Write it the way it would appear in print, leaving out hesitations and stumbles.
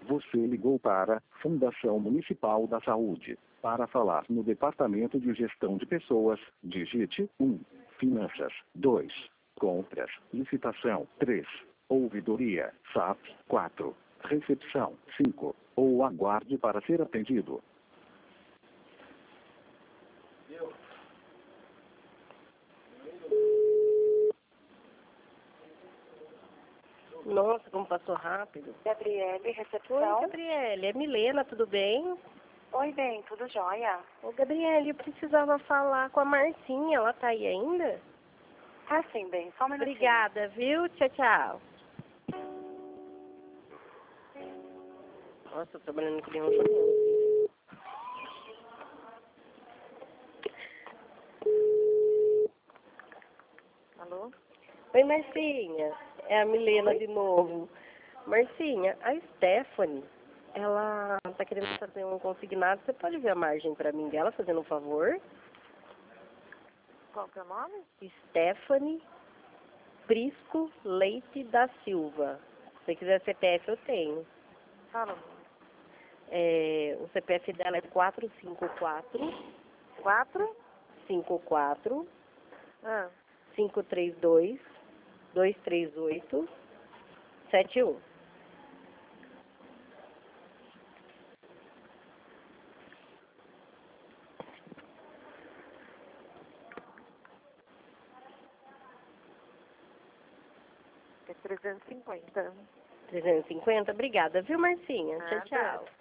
Você ligou para a Fundação Municipal da Saúde. Para falar no Departamento de Gestão de Pessoas, digite 1. Finanças. 2. Compras. Licitação. 3. Ouvidoria. SAP. 4. Recepção. 5. Ou aguarde para ser atendido. Nossa, como passou rápido. Gabriele, recepção. Oi, Gabriele. É Milena, tudo bem? Oi, bem, tudo jóia? Ô, Gabriele, eu precisava falar com a Marcinha. Ela tá aí ainda? Ah, sim, bem, só um minutinho. Obrigada, viu? Tchau, tchau. Nossa, tô trabalhando que nem um judeu. Alô? Oi, Marcinha. É a Milena de novo. Marcinha, a Stephanie, ela tá querendo fazer um consignado. Você pode ver a margem pra mim dela, fazendo um favor? Qual que é o nome? Stephanie Prisco Leite da Silva. Se você quiser CPF, eu tenho. Fala. O CPF dela é 454 4? 54 Ah, 532 238 71. é 350. 350? Obrigada, viu, Marcinha? Tchau, Nada. tchau.